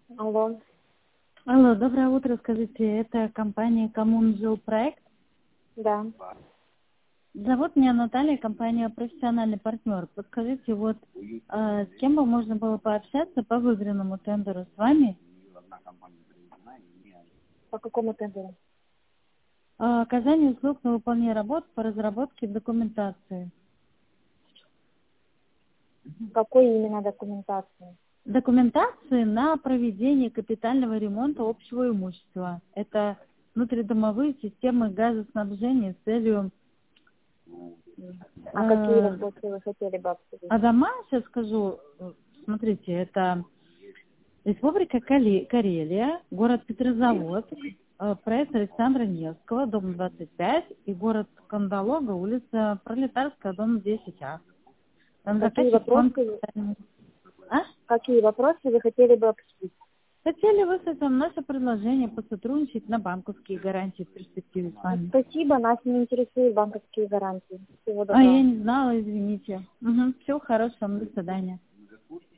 Алло. Алло, доброе утро. Скажите, это компания Коммунжилпроект? Да. Зовут меня Наталья, компания «Профессиональный партнер». Подскажите, вот с кем бы можно было пообщаться по выигранному тендеру с вами? По какому тендеру? Оказание услуг на выполнение работ по разработке документации. Какой именно документации? Документации на проведение капитального ремонта общего имущества. Это внутридомовые системы газоснабжения с целью... А какие вопросы вы хотели бы обсудить? А дома, сейчас скажу, смотрите, это Республика Карелия, город Петрозаводск, проект Александра Невского, дом 25, и город Кандалога, улица Пролетарская, дом 10А. Там Какие заказчик фонд... вопросы, А? какие вопросы вы хотели бы обсудить? Хотели выслать вам наше предложение посотрудничать на банковские гарантии в перспективе с вами. Спасибо, нас не интересуют банковские гарантии. Всего А, доброго. я не знала, извините. Угу. Всего хорошего, до свидания.